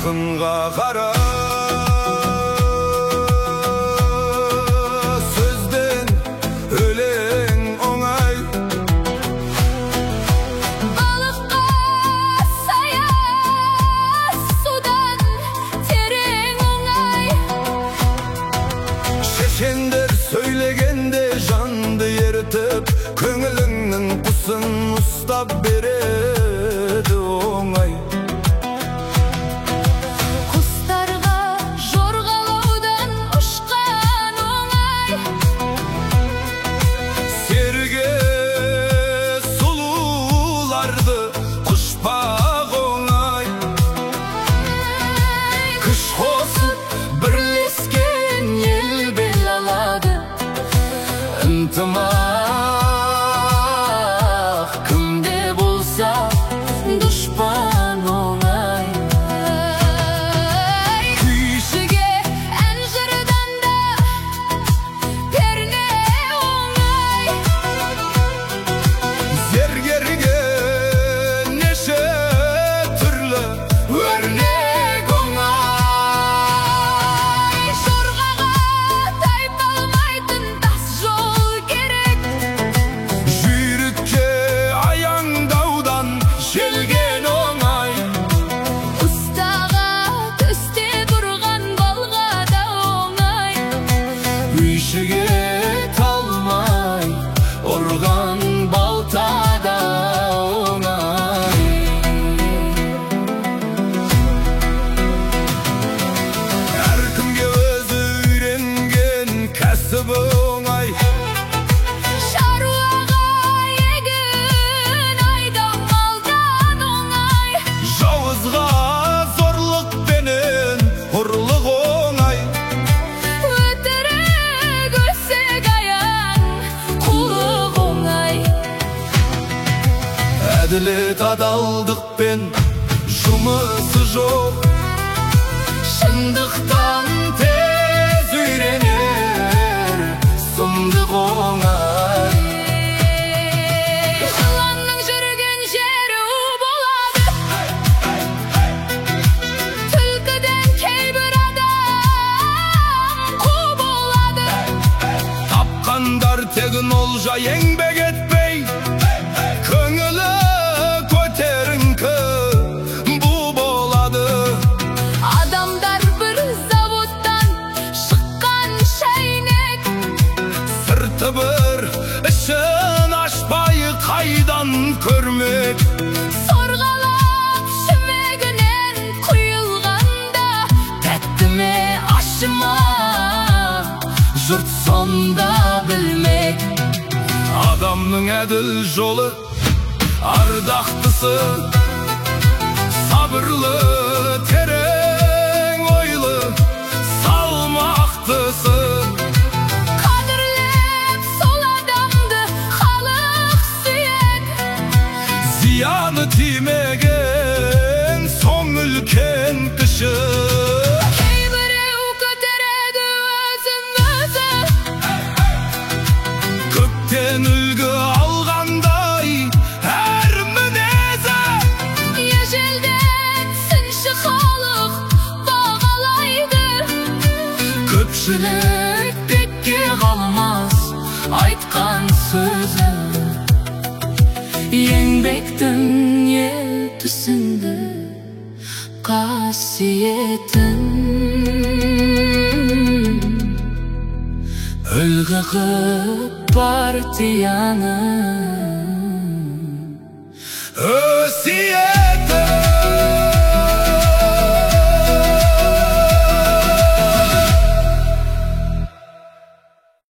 Aşkınğa qara sözden ölen oңай. Balıkqa sayar sudan tereң oңай. Şeşender söylegende jandı eritip, köңülüңнің құсын ұстап береді оңай. Құстарға жорғалаудан ұшқан оңай. Серге сұлуларды құшпақ оңай. Күш қосып бірлескен ел бел алады. Ынтымақ кімде болса дұшпан оңай. Күйшіге ән жырдан да перне оңай. Зергерге неше түрлі өрнек оңай. Жорғаға тайпалмайтын тас жол керек. Жүйрікке аяңдаудан желген оңай. Ұстаға төсте тұрған балға да оңай. Үйшіге талмай ұрған балта да оңай. Әркімге өзі үйренген кәсіп оңай. Шаруаға егін айдау малдан оңай. Жауызға зорлық пенен ұрлық оңай. Өтірік өсек аяң қулық оңай. Әділет адалдықпен жұмысы жоқ. Шындықтан тез үйренер сұмдық оңай. Жыланның жүрген жері у болады. Түлкіден кейбір адам қу болады. Тапқандар тегін олжа еңбек етпей, көңілі көтеріңкі бұ болады. Адамдар бір заводтан шыққан шайнек. Сырты бір ішін ашпай қайдан көрмек. Сорғалап шүмегінен құйылғанда тәтті ме ащы ма Жұрт сонда білмек. Адамның әділ жолы ардақтысы, сабырлы, терең ойлы, салмақтысы. қадірлеп сол адамды халық сүйек. Зияны тимеген соң үлкен кіші. Кейбіреу көтереді өзін өзі. Көктен үлгі алғандай әр мінезі. Ежелден сыншы халық бағалайды. Көпшілік текке қалмас айтқан сөзі. Еңбектің ел түсінді қасиетін. Үлгі қып партияны өсиетін.